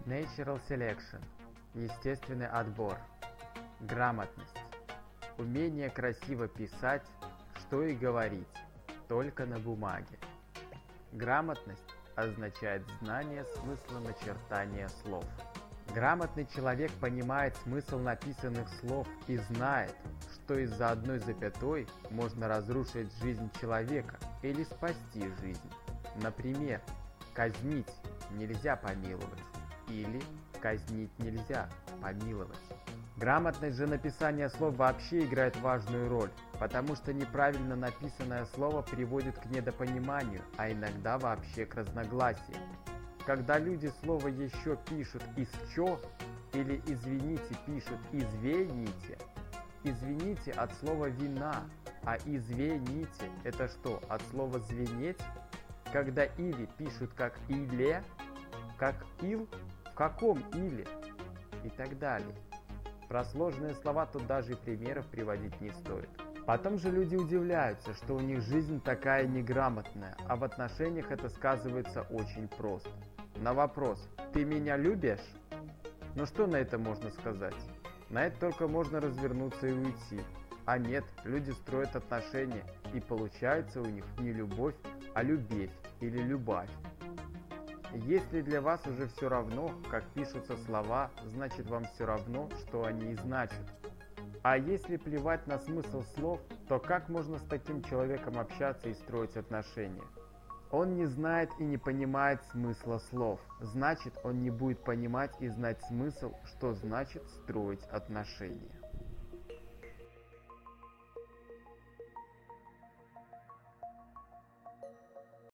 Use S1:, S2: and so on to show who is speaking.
S1: Natural selection – естественный отбор. Грамотность – умение красиво писать, что и говорить, только на бумаге. Грамотность означает знание смысла начертания слов. Грамотный человек понимает смысл написанных слов и знает, что из-за одной запятой можно разрушить жизнь человека или спасти жизнь. Например, казнить нельзя помиловать или казнить нельзя помиловать. Грамотность же написания слов вообще играет важную роль, потому что неправильно написанное слово приводит к недопониманию, а иногда вообще к разногласиям. Когда люди слово «еще» пишут «исчё» или «извините» пишут «извините», «извините» от слова «вина», а «извините» это что, от слова «звенеть»? Когда «или» пишут как «иле», как «ил», в каком «иле» и так далее. Про сложные слова тут даже и примеров приводить не стоит. Потом же люди удивляются, что у них жизнь такая неграмотная, а в отношениях это сказывается очень просто. На вопрос «ты меня любишь?» Ну что на это можно сказать? На это только можно развернуться и уйти. А нет, люди строят отношения, и получается у них не любовь, а любовь или любовь. Если для вас уже все равно, как пишутся слова, значит вам все равно, что они и значат. А если плевать на смысл слов, то как можно с таким человеком общаться и строить отношения? Он не знает и не понимает смысла слов, значит он не будет понимать и знать смысл, что значит строить отношения.